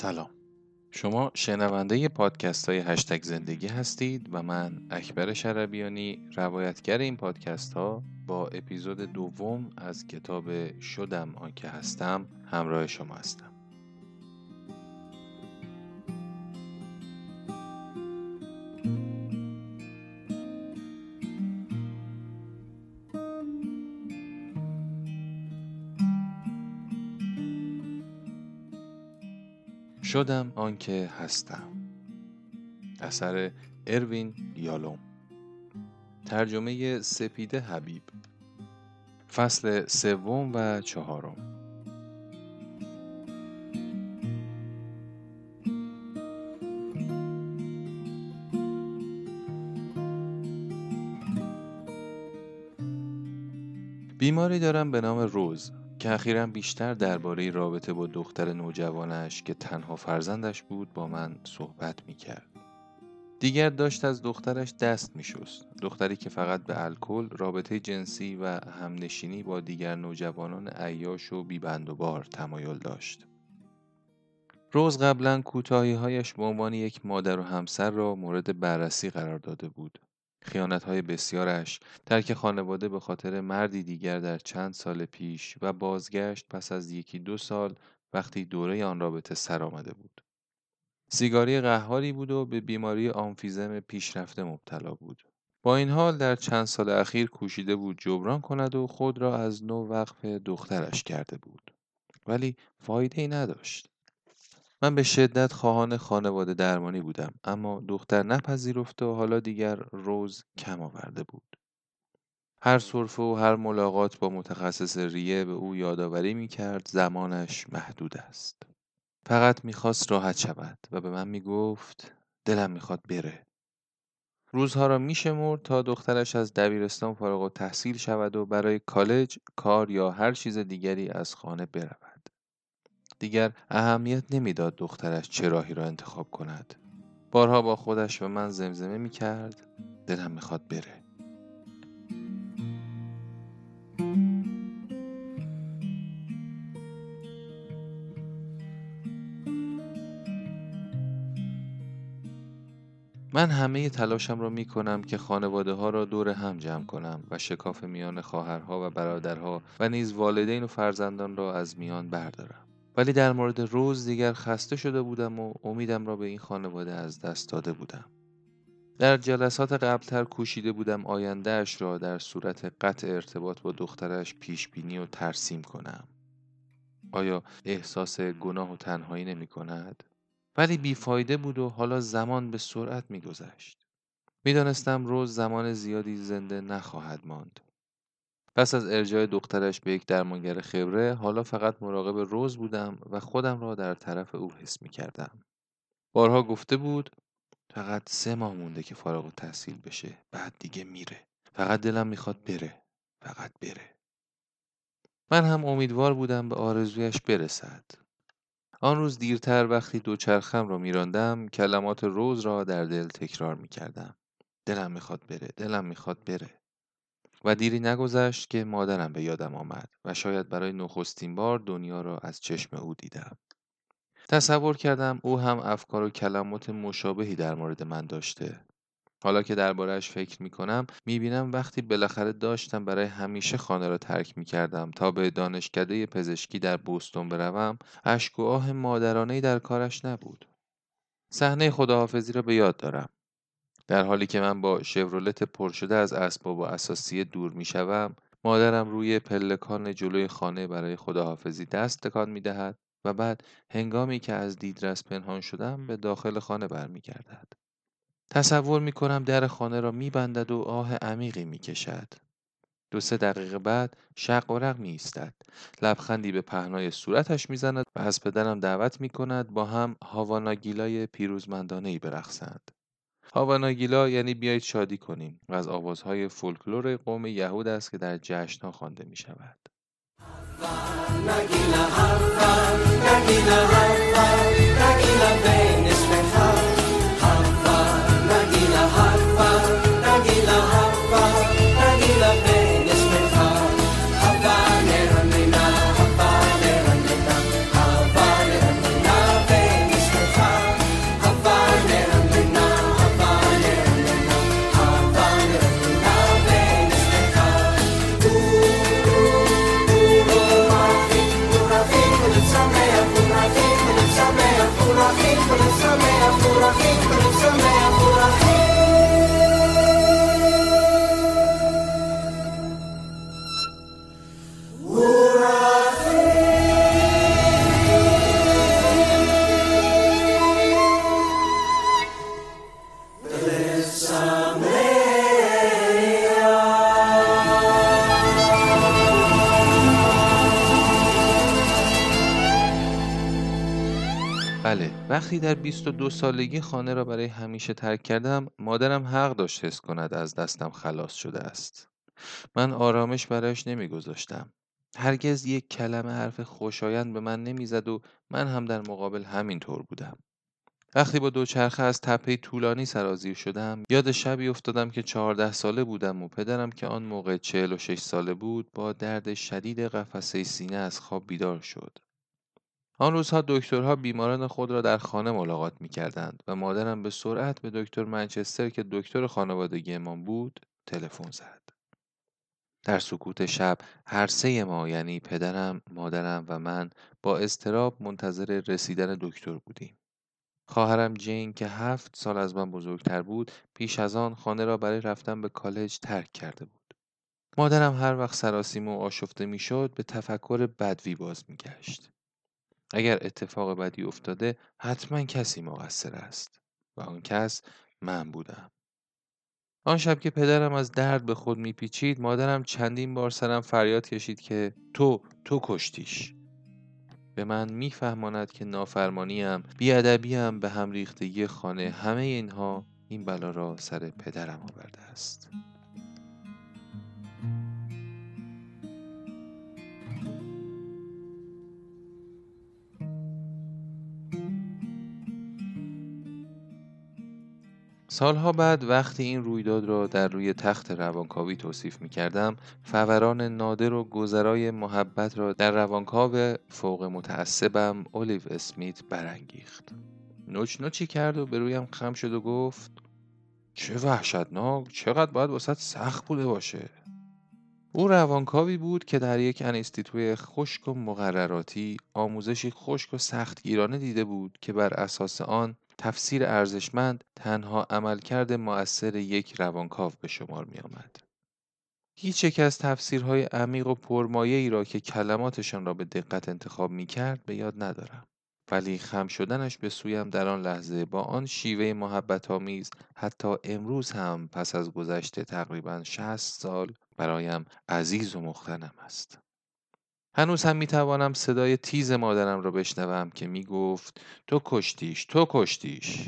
سلام. شما شنونده پادکست های هشتگ زندگی هستید و من اکبر شربیانی روایتگر این پادکست ها با اپیزود دوم از کتاب شدم آنکه هستم همراه شما هستم. شدم آنکه هستم. اثر اروین یالوم. ترجمه سپیده حبیب. فصل 3 و 4. بیماری دارم به نام روز که اخیراً بیشتر درباره رابطه با دختر نوجوانش که تنها فرزندش بود با من صحبت می‌کرد. دیگر داشت از دخترش دست می‌شست، دختری که فقط به الکل، رابطه جنسی و همنشینی با دیگر نوجوانان عیاش و بی‌بندوبار تمایل داشت. روز قبلاً کوتاهی‌هایش به عنوان یک مادر و همسر را مورد بررسی قرار داده بود. خیانت‌های بسیارش، ترک خانواده به خاطر مردی دیگر در چند سال پیش و بازگشت پس از 1-2 سال وقتی دوره آن رابطه سر آمده بود. سیگاری قهاری بود و به بیماری آمفیزم پیشرفته مبتلا بود. با این حال در چند سال اخیر کوشیده بود جبران کند و خود را از نو وقف دخترش کرده بود. ولی فایده‌ای نداشت. من به شدت خواهان خانواده درمانی بودم، اما دختر نپذیرفت و حالا دیگر روز کم آورده بود. هر سرفه و هر ملاقات با متخصص ریه به او یادآوری می‌کرد زمانش محدود است. فقط می‌خواست راحت شود و به من می‌گفت دلم می‌خواد بره. روزها را می‌شمرد تا دخترش از دبیرستان فارغ التحصیل شود و برای کالج، کار یا هر چیز دیگری از خانه برود. دیگر اهمیت نمیداد دخترش چه راهی را انتخاب کند. بارها با خودش و من زمزمه می‌کرد دلم می‌خواد بره. من همه تلاشم را می کنم که خانواده ها را دور هم جمع کنم و شکاف میان خواهرها و برادرها و نیز والدین و فرزندان را از میان بردارم. ولی در مورد روز دیگر خسته شده بودم و امیدم را به این خانواده از دست داده بودم. در جلسات قبلتر کوشیده بودم آینده‌اش را در صورت قطع ارتباط با دخترش پیش بینی و ترسیم کنم. آیا احساس گناه و تنهایی نمی کند؟ ولی بیفایده بود و حالا زمان به سرعت می‌گذشت. می‌دانستم روز زمان زیادی زنده نخواهد ماند. پس از ارجاع دخترش به یک درمانگر خبره، حالا فقط مراقب روز بودم و خودم را در طرف او حس می‌کردم. بارها گفته بود فقط 3 ماه مونده که فارغ التحصیل بشه، بعد دیگه میره. فقط دلم می‌خواد بره. فقط بره. من هم امیدوار بودم به آرزویش برسد. آن روز دیرتر وقتی دوچرخم را می‌راندم، کلمات روز را در دل تکرار می‌کردم. دلم می‌خواد بره، دلم می‌خواد بره. و دیری نگذشت که مادرم به یادم آمد و شاید برای نخستین بار دنیا را از چشم او دیدم. تصور کردم او هم افکار و کلمات مشابهی در مورد من داشته. حالا که درباره‌اش فکر می‌کنم، می‌بینم وقتی بالاخره داشتم برای همیشه خانه را ترک می‌کردم تا به دانشکده پزشکی در بوستون بروم، اشک و آه مادرانه‌ای در کارش نبود. صحنه خداحافظی را به یاد دارم. در حالی که من با شورولت پر شده از اسباب و اساسیه دور می‌شوم، مادرم روی پلکان جلوی خانه برای خداحافظی دست تکان می‌دهد و بعد هنگامی که از دیدرس پنهان شدم به داخل خانه برمیگردد. تصور می‌کنم در خانه را می‌بندد و آه عمیقی می‌کشد. 2-3 دقیقه بعد شق و رق می‌ایستد. لبخندی به پهنای صورتش می‌زند و از پدرم دعوت می‌کند با هم هاواناگیلای پیروزمندانه‌ای برقصند. هاواناگیلا یعنی بیایید شادی کنیم و از آوازهای فولکلور قوم یهود است که در جشن‌ها خوانده می‌شود. بله، وقتی در 22 سالگی خانه را برای همیشه ترک کردم، مادرم حق داشت حس کند از دستم خلاص شده است. من آرامش برایش نمیگذاشتم. هرگز یک کلمه حرف خوشایند به من نمیزد و من هم در مقابل همین طور بودم. وقتی با دوچرخه از تپه طولانی سرازیر شدم، یاد شبی افتادم که 14 ساله بودم و پدرم که آن موقع 46 ساله بود با درد شدید قفسه سینه از خواب بیدار شد. آن روزها دکترها بیماران خود را در خانه ملاقات می کردند و مادرم به سرعت به دکتر منچستر که دکتر خانوادگیمان بود تلفن زد. در سکوت شب هر سه ما، یعنی پدرم، مادرم و من، با اضطراب منتظر رسیدن دکتر بودیم. خواهرم جین که 7 سال از من بزرگتر بود پیش از آن خانه را برای رفتن به کالج ترک کرده بود. مادرم هر وقت سراسیمه و آشفته می شد به تفکر بدوی باز می گشت. اگر اتفاق بدی افتاده حتما کسی مقصر است و آن کس من بودم. آن شب که پدرم از درد به خود میپیچید، مادرم چندین بار سرم فریاد کشید که تو کشتیش. به من میفهماند که نافرمانیم، بیادبیم، به هم ریختگی خانه، همه اینها این بلا را سر پدرم آورده است. سالها بعد وقتی این رویداد را در روی تخت روانکاوی توصیف می کردم، فوران نادر و گذرای محبت را در روانکاو فوق متعصبم اولیو اسمیت برانگیخت. نوچی کرد و به رویم خم شد و گفت: چه وحشتناک، چقدر باید واسط سخت بوده باشه. او روانکاوی بود که در یک انستیتوی خشک و مقرراتی آموزشی خشک و سختگیرانه دیده بود که بر اساس آن تفسیر ارزشمند تنها عملکرد مؤثر یک روانکاو به شمار می آمد. هیچ یک از تفسیرهای عمیق و پرمایه‌ای را که کلماتشان را به دقت انتخاب می کرد به یاد ندارم. ولی خم شدنش به سویم در آن لحظه با آن شیوه محبت آمیز حتی امروز هم پس از گذشت تقریباً 60 سال برایم عزیز و مختنم است. هنوز هم میتوانم صدای تیز مادرم را بشنوم که میگفت: تو کشتیش.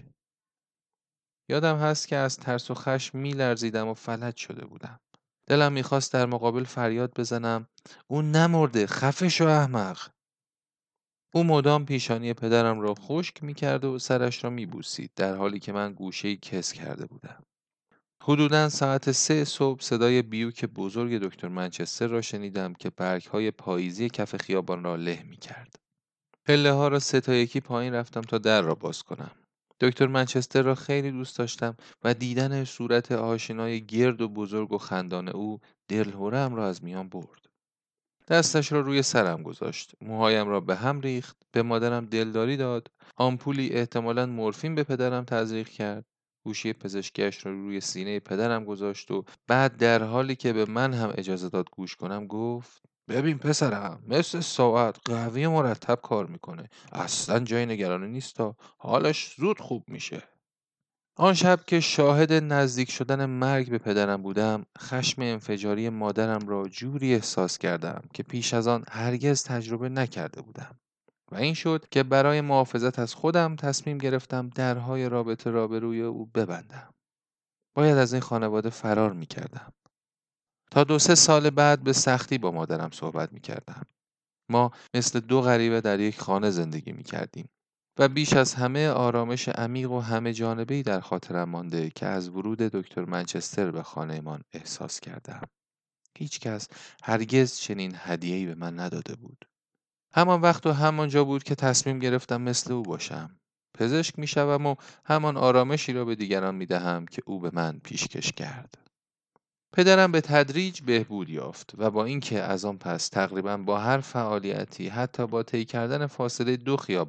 یادم هست که از ترس و خشم میلرزیدم و فلج شده بودم. دلم میخواست در مقابل فریاد بزنم: اون نمرده، خفه شو احمق. او مدام پیشانی پدرم را خشک میکرد و سرش را میبوسید در حالی که من گوشه‌ای کز کرده بودم. حدوداً ساعت 3 صبح صدای بیوک بزرگ دکتر منچستر را شنیدم که برگ‌های پاییزی کف خیابان را له می‌کرد. پله‌ها را 3 تا یکی پایین رفتم تا در را باز کنم. دکتر منچستر را خیلی دوست داشتم و دیدن صورت آشنای گرد و بزرگ و خندان او دلهره‌ام را از میان برد. دستش را روی سرم گذاشت، موهایم را به هم ریخت، به مادرم دلداری داد، آمپولی احتمالاً مورفین به پدرم تزریق کرد، گوشی پزشکیش را روی سینه پدرم گذاشت و بعد در حالی که به من هم اجازه داد گوش کنم گفت: ببین پسرم، مثل ساعت قوی مرتب کار میکنه، اصلا جای نگرانی نیستا، حالش زود خوب میشه. آن شب که شاهد نزدیک شدن مرگ به پدرم بودم، خشم انفجاری مادرم را جوری احساس کردم که پیش از آن هرگز تجربه نکرده بودم. و این شد که برای محافظت از خودم تصمیم گرفتم درهای رابطه را به روی او ببندم. باید از این خانواده فرار می کردم. تا 2-3 سال بعد به سختی با مادرم صحبت می کردم. ما مثل 2 غریبه در یک خانه زندگی می کردیم و بیش از همه آرامش عمیق و همه جانبه‌ای در خاطرم مانده که از ورود دکتر منچستر به خانه‌مان احساس کردم. هیچ کس هرگز چنین هدیه‌ای به من نداده بود. همان وقت و همان جا بود که تصمیم گرفتم مثل او باشم. پزشک میشوم و همان آرامشی را به دیگران میدهم که او به من پیشکش کرد. پدرم به تدریج بهبود یافت و با اینکه از آن پس تقریبا با هر فعالیتی، حتی با طی کردن فاصله 2 خیابان،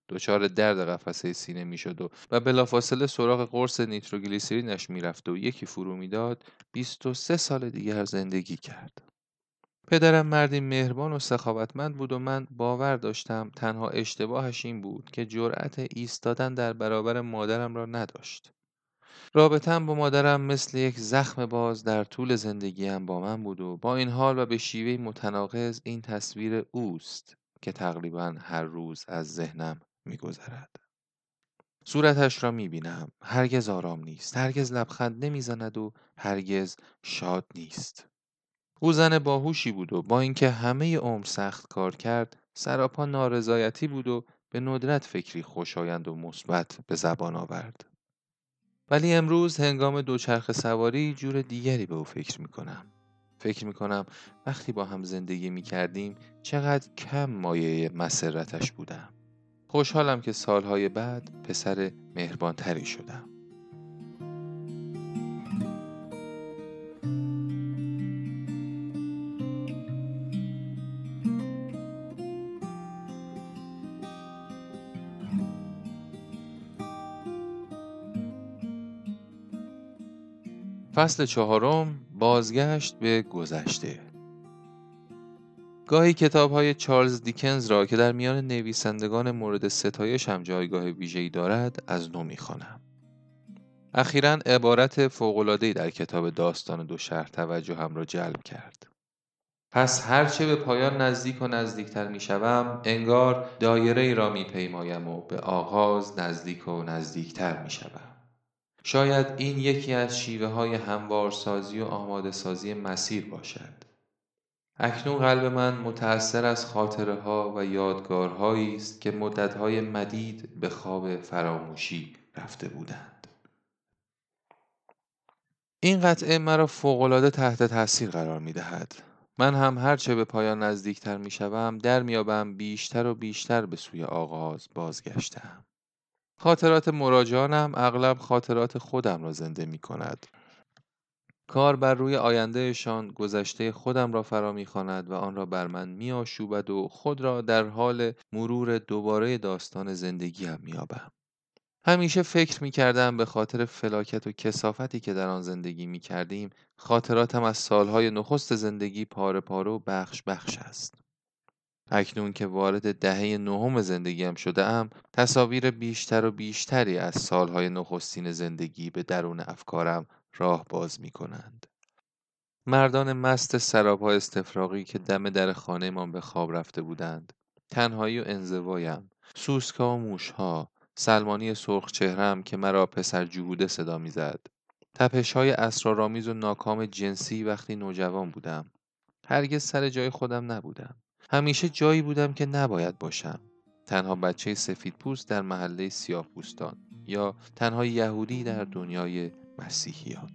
دچار درد قفسه سینه میشد و بلافاصله سراغ قرص نیتروگلیسرینش میرفت و یکی فرو میداد، 23 سال دیگر زندگی کرد. پدرم مردی مهربان و سخاوتمند بود و من باور داشتم تنها اشتباهش این بود که جرأت ایستادن در برابر مادرم را نداشت. رابطه‌ام با مادرم مثل یک زخم باز در طول زندگیم با من بود و با این حال و به شیوهی متناقض این تصویر اوست که تقریبا هر روز از ذهنم می‌گذرد. صورتش را می‌بینم، هرگز آرام نیست، هرگز لبخند نمی‌زند و هرگز شاد نیست. او زن باهوشی بود و با اینکه همه عمر سخت کار کرد، سراپا نارضایتی بود و به ندرت فکری خوشایند و مثبت به زبان آورد. ولی امروز هنگام دوچرخه سواری جور دیگری به او فکر میکنم. فکر میکنم وقتی با هم زندگی میکردیم چقدر کم مایه مسرتش بودم. خوشحالم که سالهای بعد پسر مهربانتری شدم. فصل 4، بازگشت به گذشته. گاهی کتاب‌های چارلز دیکنز را که در میان نویسندگان مورد ستایش هم جایگاه ویژه‌ای دارد از نو می‌خوانم. اخیراً عبارت فوق‌العاده‌ای در کتاب داستان دو شهر توجهم را جلب کرد. پس هرچه به پایان نزدیک و نزدیکتر می‌شوم، انگار دایره‌ای را می‌پیمایم و به آغاز نزدیک و نزدیکتر می‌شوم. شاید این یکی از شیوه‌های هموارسازی و آماده‌سازی مسیر باشد. اکنون قلب من متأثر از خاطره‌ها و یادگارهایی است که مدت‌های مدید به خواب فراموشی رفته بودند. این قطعه مرا فوق‌العاده تحت تاثیر قرار می‌دهد. من هم هرچه به پایان نزدیکتر می‌شوم، در می‌یابم بیشتر و بیشتر به سوی آغاز بازگشته‌ام. خاطرات مراجعانم اغلب خاطرات خودم را زنده می‌کند. کار بر روی آیندهشان گذشته خودم را فرا می‌خواند و آن را بر من می‌آشوبد و خود را در حال مرور دوباره داستان زندگیم می‌یابم. همیشه فکر می‌کردم به خاطر فلاکت و کثافتی که در آن زندگی می‌کردیم، خاطراتم از سالهای نخست زندگی پاره پاره و بخش بخش است. اکنون که وارد دهه نهم زندگیم شده‌ام، تصاویر بیشتر و بیشتری از سالهای نخستین زندگی به درون افکارم راه باز می‌کنند. مردان مست سراپا استفراغی که دم در خانه‌مان به خواب رفته بودند، تنهایی و انزوایم، سوسکا و موشها، سلمانی سرخ چهرم که مرا پسر جهوده صدا می‌زد، تپش‌های اسرارآمیز و ناکام جنسی وقتی نوجوان بودم. هرگز سر جای خودم نبودم. همیشه جایی بودم که نباید باشم. تنها بچه سفیدپوست در محله سیاه‌پوستان یا تنها یهودی در دنیای مسیحیان.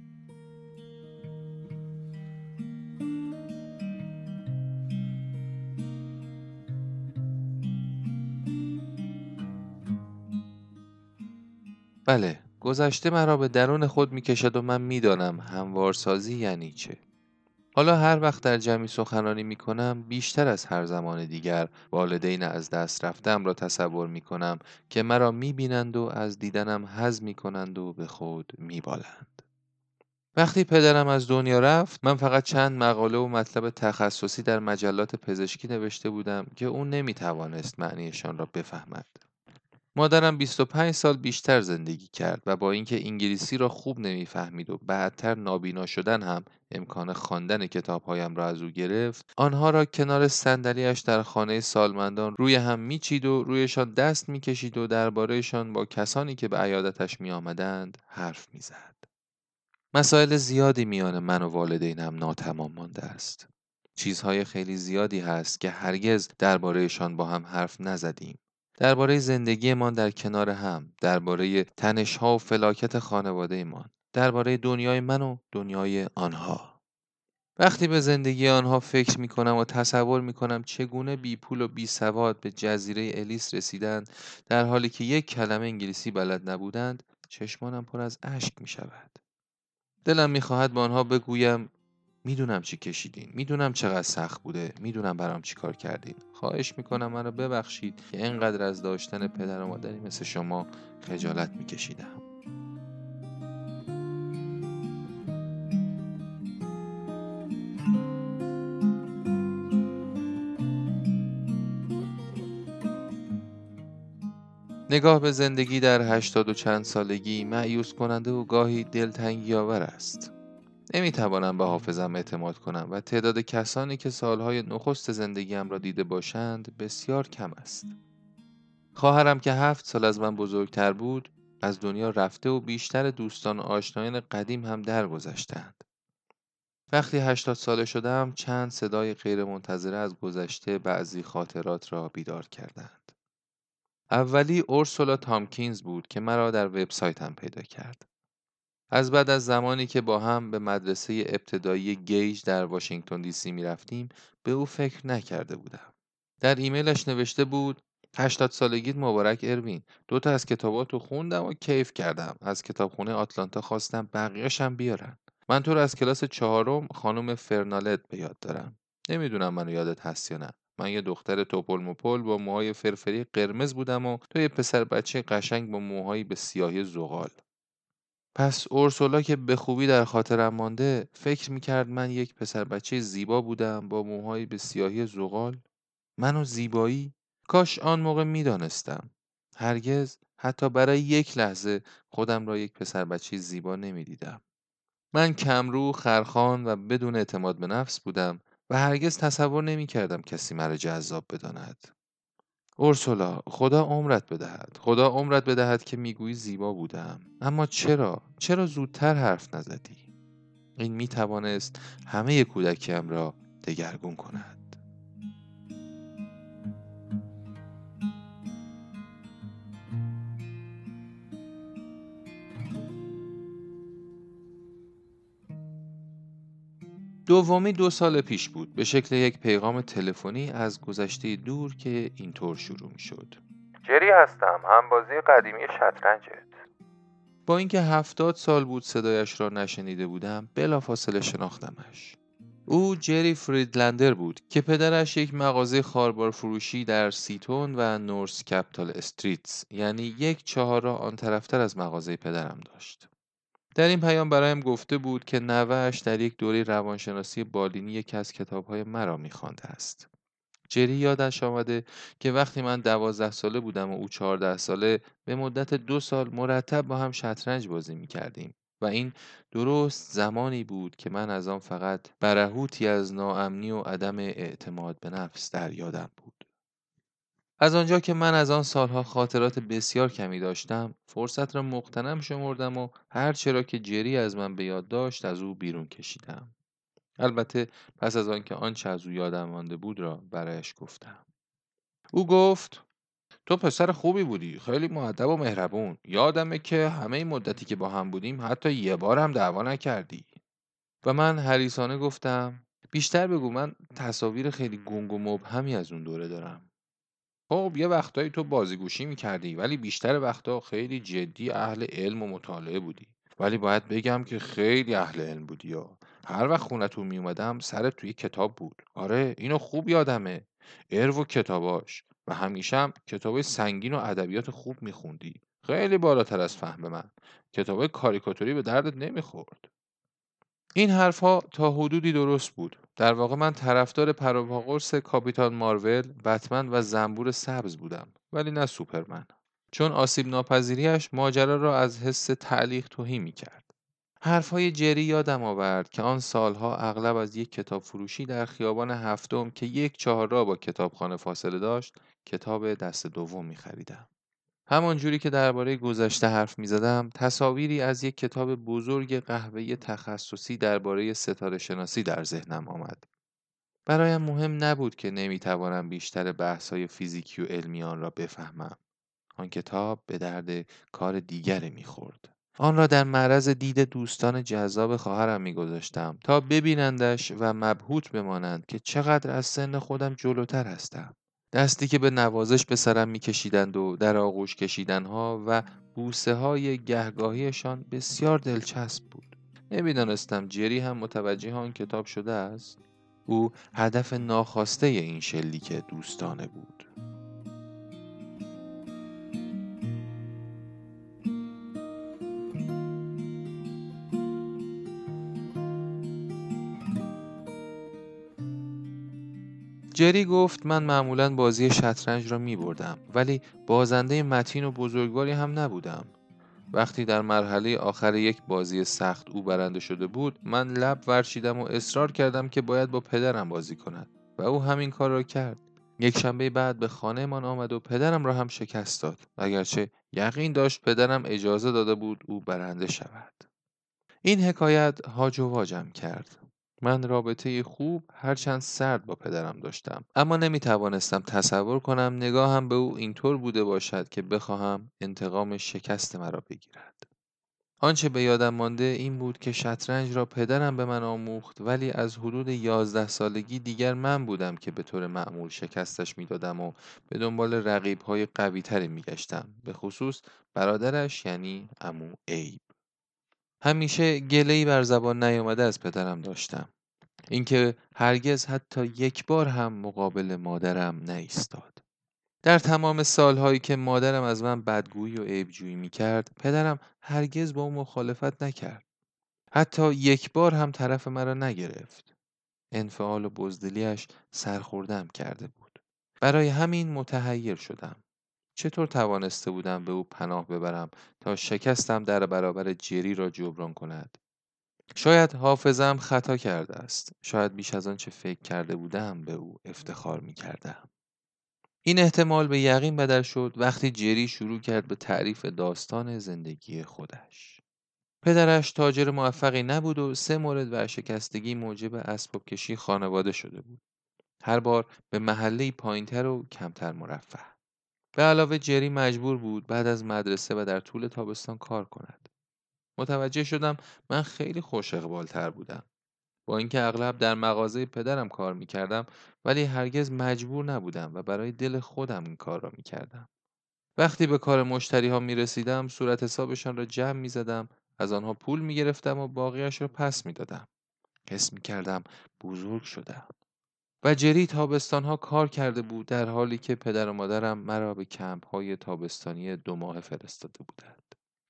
بله، گذشته مرا به درون خود می‌کشد و من می‌دانم هموارسازی یعنی چه. حالا هر وقت در جمعی سخنرانی می‌کنم، بیشتر از هر زمان دیگر والدین از دست رفته‌ام را تصور می‌کنم که مرا می‌بینند و از دیدنم حظ می‌کنند و به خود می‌بالند. وقتی پدرم از دنیا رفت، من فقط چند مقاله و مطلب تخصصی در مجلات پزشکی نوشته بودم که او نمی‌توانست معنیشان را بفهمد. مادرم 25 سال بیشتر زندگی کرد و با اینکه انگلیسی را خوب نمیفهمید و بعدتر نابینا شدن هم امکان خواندن کتابهایم را از او گرفت، آنها را کنار صندلیاش در خانه سالمندان روی هم میچید و رویشان دست میکشید و دربارهشان با کسانی که به عیادتش میآمدند حرف میزد. مسائل زیادی میان من و والدینم ناتمام مانده است. چیزهای خیلی زیادی هست که هرگز دربارهشان با هم حرف نزدیم. درباره زندگیمان در کنار هم، درباره تنش‌ها و فلاکت خانواده‌مان، درباره دنیای من و دنیای آنها. وقتی به زندگی آنها فکر می‌کنم و تصور می‌کنم چگونه بی پول و بی سواد به جزیره الیس رسیدند در حالی که یک کلمه انگلیسی بلد نبودند، چشمانم پر از اشک می‌شود. دلم می‌خواهد به آنها بگویم میدونم چی کشیدین، میدونم چقدر سخت بوده، میدونم برام چی کار کردین. خواهش میکنم منو ببخشید که اینقدر از داشتن پدر و مادری مثل شما خجالت میکشیدم. نگاه به زندگی در 80 و چند سالگی مأیوس کننده و گاهی دلتنگی آور است. نمیتوانم به حافظم اعتماد کنم و تعداد کسانی که سالهای نخست زندگیم را دیده باشند بسیار کم است. خواهرم که 7 سال از من بزرگتر بود از دنیا رفته و بیشتر دوستان و آشنایان قدیم هم درگذشتند. وقتی 80 ساله شدم چند صدای غیرمنتظره از گذشته بعضی خاطرات را بیدار کردند. اولی اورسولا تامکینز بود که مرا در وبسایتم پیدا کرد. از بعد از زمانی که با هم به مدرسه ابتدایی گیج در واشنگتن دی سی می رفتیم به او فکر نکرده بودم. در ایمیلش نوشته بود 80 سالگیت مبارک اروین. 2 تا از کتاباتو خوندم و کیف کردم. از کتابخونه آتلانتا خواستم بقیه‌شم بیارن. من تو رو از کلاس 4 خانم فرنالت به یاد دارم. نمیدونم منو یادت هست یا نه. من یه دختر توپل مپل با موهای فرفری قرمز بودم و تو یه پسر بچه قشنگ با موهایی به سیاهی زغال. پس اورسولا که به خوبی در خاطرم مانده فکر میکرد من یک پسر بچه زیبا بودم با موهایی به سیاهی زغال. منو زیبایی؟ کاش آن موقع میدانستم. هرگز حتی برای یک لحظه خودم را یک پسر بچه زیبا نمیدیدم. من کمرو، خرخان و بدون اعتماد به نفس بودم و هرگز تصور نمیکردم کسی مرا جذاب بداند. اورسولا، خدا عمرت بدهد. خدا عمرت بدهد که میگویی زیبا بودم. اما چرا زودتر حرف نزدی؟ این میتوانست همه کودکیم را دگرگون کند. دومی 2 سال پیش بود به شکل یک پیغام تلفنی از گذشته دور که اینطور شروع می شد. جری هستم، همبازی قدیمی شطرنجت. با اینکه 70 سال بود صدایش را نشنیده بودم بلافاصله شناختمش. او جری فریدلندر بود که پدرش یک مغازه خاربار فروشی در سیتون و نورس کپیتال استریتس یعنی 1/4 آن طرفتر از مغازه پدرم داشت. در این پیام برایم گفته بود که نوه‌اش در یک دوره روانشناسی بالینی یکی از کتاب‌های مرا می‌خوانده است. جری یادش آمده که وقتی من 12 ساله بودم و او 14 ساله به مدت 2 سال مرتب با هم شطرنج بازی می‌کردیم و این درست زمانی بود که من از آن فقط برهوتی از ناامنی و عدم اعتماد به نفس در یادم بود. از آنجا که من از آن سالها خاطرات بسیار کمی داشتم، فرصت را مغتنم شمردم و هر چرا که جری از من به یاد داشت از او بیرون کشیدم. البته پس از آنکه آنچه از او یادم مانده بود را برایش گفتم. او گفت تو پسر خوبی بودی، خیلی مؤدب و مهربون. یادمه که همه این مدتی که با هم بودیم حتی یه بار هم دعوا نکردی. و من حریصانه گفتم بیشتر بگو، من تصاویر خیلی گنگ و مبهمی از اون دوره دارم. خب یه وقتایی تو بازیگوشی میکردی ولی بیشتر وقتا خیلی جدی اهل علم و مطالعه بودی. ولی باید بگم که خیلی اهل علم بودی یا هر وقت خونتون میومدم سرت توی کتاب بود. آره اینو خوب یادمه. و کتاباش و همیشه هم کتابای سنگین و ادبیات خوب میخوندی. خیلی بالاتر از فهم من. کتابای کاریکاتوری به دردت نمیخورد. این حرفها تا حدودی درست بود. در واقع من طرفدار پروپاگورس کاپیتان مارول، بتمن و زنبور سبز بودم، ولی نه سوپرمن. چون آسیب ناپذیریش ماجرا را از حس تعلیق تهی می‌کرد. حرفهای جری یادم آورد که آن سالها اغلب از یک کتاب فروشی در خیابان هفتم که 1/4 با کتابخانه فاصله داشت، کتاب دست دوم می‌خریدم. همان جوری که درباره گذشته حرف می‌زدم، تصاویری از یک کتاب بزرگ قهوه‌ای تخصصی درباره ستاره شناسی در ذهنم آمد. برایم مهم نبود که نمی‌توانم بیشتر بحث‌های فیزیکی و علمی آن را بفهمم. آن کتاب به درد کار دیگری می‌خورد. آن را در معرض دید دوستان جذاب خواهرم می‌گذاشتم تا ببینندش و مبهوت بمانند که چقدر از سن خودم جلوتر هستم. دستی که به نوازش به سرم می‌کشیدند و در آغوش کشیدنها و بوسه‌های گهگاهیشان بسیار دلچسب بود. نمیدانستم جری هم متوجه آن کتاب شده است. او هدف ناخواسته این شلیک دوستانه بود. جری گفت من معمولا بازی شطرنج را می بردم، ولی بازنده متین و بزرگواری هم نبودم. وقتی در مرحله آخر یک بازی سخت او برنده شده بود، من لب ورچیدم و اصرار کردم که باید با پدرم بازی کند و او همین کار را کرد. یک شنبه بعد به خانه من آمد و پدرم را هم شکست داد، اگرچه یقین داشت پدرم اجازه داده بود او برنده شود. این حکایت هاج و واجم کرد. من رابطه خوب هرچند سرد با پدرم داشتم، اما نمی توانستم تصور کنم نگاهم به او اینطور بوده باشد که بخواهم انتقام شکست مرا بگیرد. آنچه به یادم مانده این بود که شطرنج را پدرم به من آموخت، ولی از حدود 11 سالگی دیگر من بودم که به طور معمول شکستش میدادم و به دنبال رقیب‌های قوی‌تری میگشتم، به خصوص برادرش یعنی عمو عیب. همیشه گله‌ای بر زبان نیامده از پدرم داشتم، اینکه هرگز حتی یک بار هم مقابل مادرم نایستاد. در تمام سالهایی که مادرم از من بدگویی و عیبجویی میکرد، پدرم هرگز با او مخالفت نکرد. حتی یک بار هم طرف مرا نگرفت. انفعال و بزدلیش سرخوردم کرده بود. برای همین متحیر شدم. چطور توانسته بودم به او پناه ببرم تا شکستم در برابر جری را جبران کند؟ شاید حافظه‌ام خطا کرده است. شاید بیش از آن چه فکر کرده بودم به او افتخار می کردم. این احتمال به یقین بدل شد وقتی جری شروع کرد به تعریف داستان زندگی خودش. پدرش تاجر موفقی نبود و 3 مورد ورشکستگی موجب اسباب کشی خانواده شده بود. هر بار به محله پایینتر و کمتر مرفه. به علاوه جری مجبور بود بعد از مدرسه و در طول تابستان کار کند. متوجه شدم من خیلی خوش اقبال‌تر بودم. با اینکه اغلب در مغازه پدرم کار می‌کردم، ولی هرگز مجبور نبودم و برای دل خودم این کار را می‌کردم. وقتی به کار مشتری‌ها می‌رسیدم، صورت حسابشان را جمع می‌زدم، از آنها پول می‌گرفتم و باقیش را پس می‌دادم. حس می‌کردم بزرگ شدم. و جری تابستان‌ها کار کرده بود در حالی که پدر و مادرم مرا به کمپ‌های تابستانی 2 ماهه فرستاده بودند.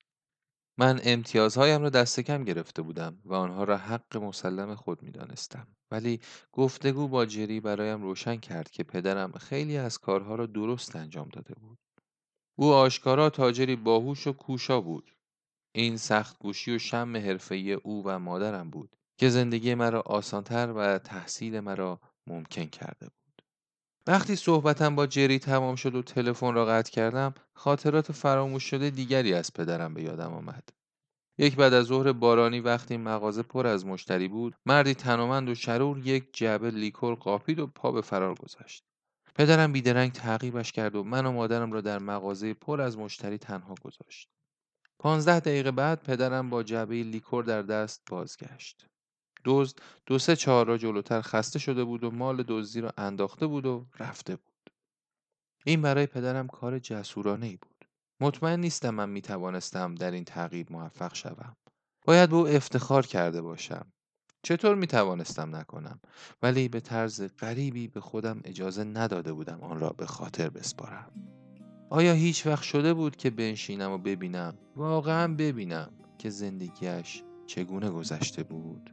من امتیازهایم را دست کم گرفته بودم و آنها را حق مسلم خود می دانستم. ولی گفتگو با جری برایم روشن کرد که پدرم خیلی از کارها را درست انجام داده بود. او آشکارا تاجری باهوش و کوشا بود. این سخت گوشی و شم حرفه‌ای او و مادرم بود که زندگی مرا آسانتر و تحصیل مرا ممکن کرده بود. وقتی صحبتم با جری تمام شد و تلفن را قطع کردم، خاطرات فراموش شده دیگری از پدرم به یادم آمد. یک بعد از ظهر بارانی وقتی مغازه پر از مشتری بود، مردی تنومند و شرور یک جعبه لیکور قاپید و پا به فرار گذاشت. پدرم بیدرنگ تعقیبش کرد و من و مادرم را در مغازه پر از مشتری تنها گذاشت. 15 دقیقه بعد پدرم با جعبه لیکور در دست بازگشت. دزد 2-3 چهارراه جلوتر خسته شده بود و مال دزدی را انداخته بود و رفته بود. این برای پدرم کار جسورانه ای بود. مطمئن نیستم من می توانستم در این تعقیب موفق شوم. باید به او افتخار کرده باشم. چطور می توانستم نکنم؟ ولی به طرز غریبی به خودم اجازه نداده بودم آن را به خاطر بسپارم. آیا هیچ وقت شده بود که بنشینم و ببینم، واقعا ببینم که زندگیش چگونه گذشته بود؟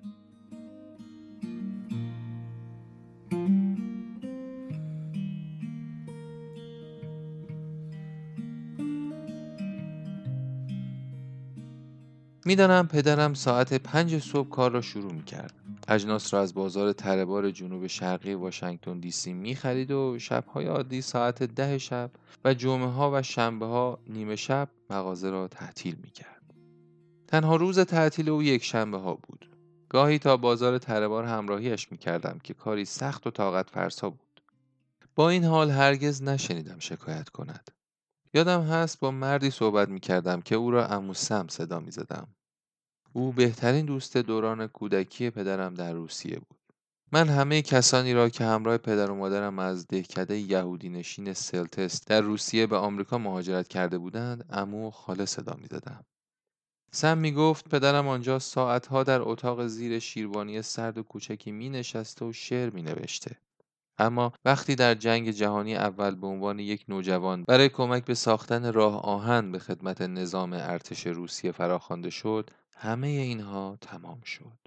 میدانم پدرم ساعت 5 صبح کار را شروع می کرد. اجناس را از بازار تره‌بار جنوب شرقی واشنگتن دی سی می خرید و شب‌های عادی ساعت 10 شب و جمعه ها و شنبه ها نیمه شب مغازه را تعطیل می کرد. تنها روز تعطیل او یک شنبه ها بود. گاهی تا بازار تره‌بار همراهیش می کردم که کاری سخت و طاقت فرسا بود. با این حال هرگز نشنیدم شکایت کند. یادم هست با مردی صحبت می کردم که او را عمو سم صدا می زدم. او بهترین دوست دوران کودکی پدرم در روسیه بود. من همه کسانی را که همراه پدر و مادرم از دهکده یهودی نشین سلتس در روسیه به آمریکا مهاجرت کرده بودند، عمو و خاله صدا می‌زدم. سم میگفت پدرم آنجا ساعتها در اتاق زیر شیروانی سرد و کوچکی می نشسته و شعر می نوشته. اما وقتی در جنگ جهانی اول به عنوان یک نوجوان برای کمک به ساختن راه آهن به خدمت نظام ارتش روسیه فراخوانده شد، همه اینها تمام شد.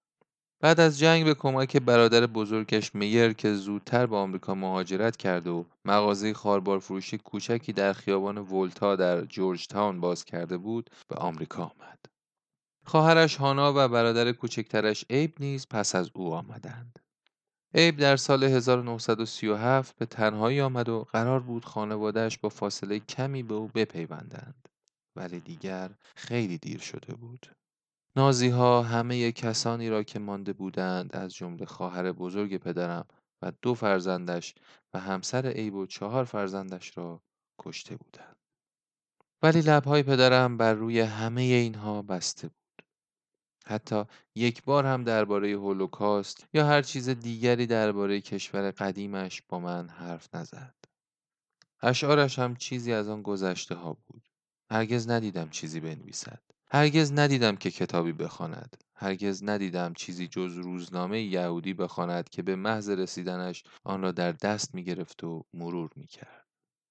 بعد از جنگ به کمک برادر بزرگش میر که زودتر به آمریکا مهاجرت کرد و مغازه خاربار فروشی کوچکی در خیابان ولتا در جورج تاون باز کرده بود، به آمریکا آمد. خواهرش هانا و برادر کوچکترش ایب نیز پس از او آمدند. ایب در سال 1937 به تنهایی آمد و قرار بود خانواده‌اش با فاصله کمی به او بپیوندند. ولی دیگر خیلی دیر شده بود. نازی‌ها همه کسانی را که مانده بودند از جمله خواهر بزرگ پدرم و 2 فرزندش و همسر ایب و 4 فرزندش را کشته بودند. ولی لب‌های پدرم بر روی همه اینها بسته بود. حتی یک بار هم درباره هولوکاست یا هر چیز دیگری درباره کشور قدیمش با من حرف نزد. اشعارش هم چیزی از آن گذشته ها بود. هرگز ندیدم چیزی بنویسد. هرگز ندیدم که کتابی بخواند. هرگز ندیدم چیزی جز روزنامه یهودی بخواند که به محض رسیدنش آن را در دست می گرفت و مرور می کرد.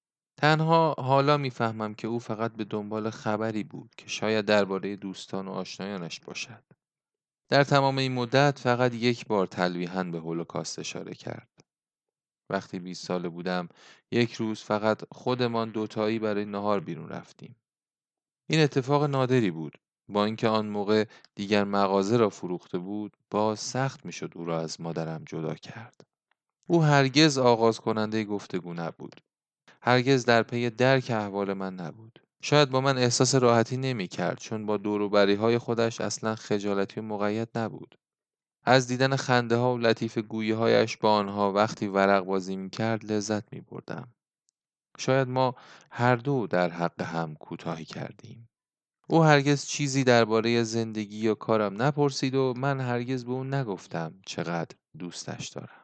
تنها حالا میفهمم که او فقط به دنبال خبری بود که شاید درباره دوستان و آشنایانش باشد. در تمام این مدت فقط یک بار تلویحاً به هولوکاست اشاره کرد. وقتی 20 ساله بودم، یک روز فقط خودمان دوتایی برای نهار بیرون رفتیم. این اتفاق نادری بود. با اینکه آن موقع دیگر مغازه را فروخته بود، باز سخت میشد او را از مادرم جدا کرد. او هرگز آغاز کننده گفتگو نبود. هرگز در پی درک احوال من نبود. شاید با من احساس راحتی نمی کرد چون با دور و بری های خودش اصلا خجالتی و مقید نبود. از دیدن خنده ها و لطیف گویی هایش با آنها وقتی ورق بازی می کرد لذت می بردم. شاید ما هر دو در حق هم کوتاهی کردیم. او هرگز چیزی درباره زندگی یا کارم نپرسید و من هرگز به او نگفتم چقدر دوستش دارم.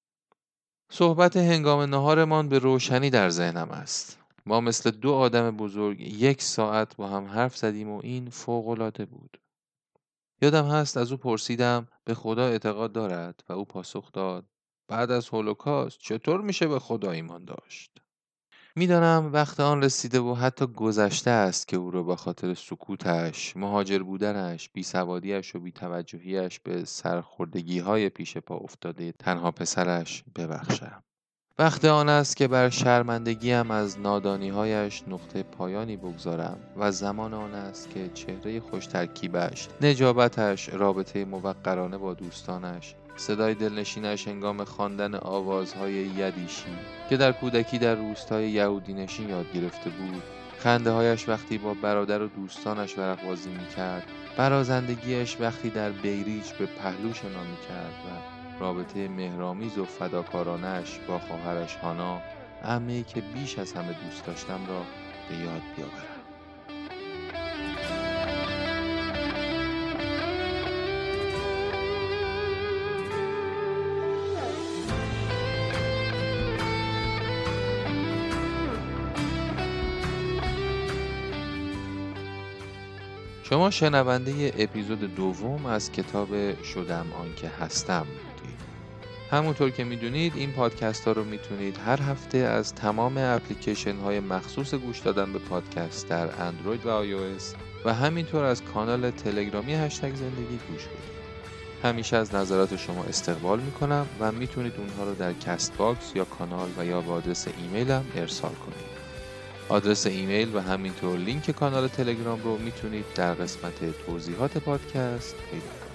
صحبت هنگام نهارمان به روشنی در ذهنم است. ما مثل 2 آدم بزرگ 1 ساعت با هم حرف زدیم و این فوق‌العاده بود. یادم هست از او پرسیدم به خدا اعتقاد دارد و او پاسخ داد بعد از هولوکاست چطور میشه به خدا ایمان داشت؟ میدانم وقت آن رسیده و حتی گذشته است که او را به خاطر سکوتش، مهاجر بودنش، بیسوادیش و بی‌توجهیش به سرخوردگی‌های پیش پا افتاده تنها پسرش ببخشم. وقت آن است که بر شرمندگیم از نادانی‌هایش نقطه پایانی بگذارم و زمان آن است که چهره خوش ترکیبش، نجابتش، رابطه موقرانه با دوستانش، صدای دلنشینش هنگام خواندن آوازهای یدیشی که در کودکی در روستای یهودی نشین یاد گرفته بود، خنده‌هایش وقتی با برادر و دوستانش ورق بازی می‌کرد، برازندگیش وقتی در بیریج به پهلو شنا می‌کرد و رابطه مهرآمیز و فداکارانه‌اش با خواهرش هانا، عمه‌ای که بیش از همه دوست داشتم را به یاد بیاورم. شما شنونده اپیزود دوم از کتاب شدم آنکه هستم بودید. همونطور که میدونید این پادکست ها رو میتونید هر هفته از تمام اپلیکیشن های مخصوص گوش دادن به پادکست در اندروید و iOS و همینطور از کانال تلگرامی هشتگ زندگی گوش بدید. همیشه از نظرات شما استقبال میکنم و میتونید اونها رو در کست باکس یا کانال و یا با آدرس ایمیلم ارسال کنید. آدرس ایمیل و همینطور لینک کانال تلگرام رو میتونید در قسمت توضیحات پادکست پیدا کنید.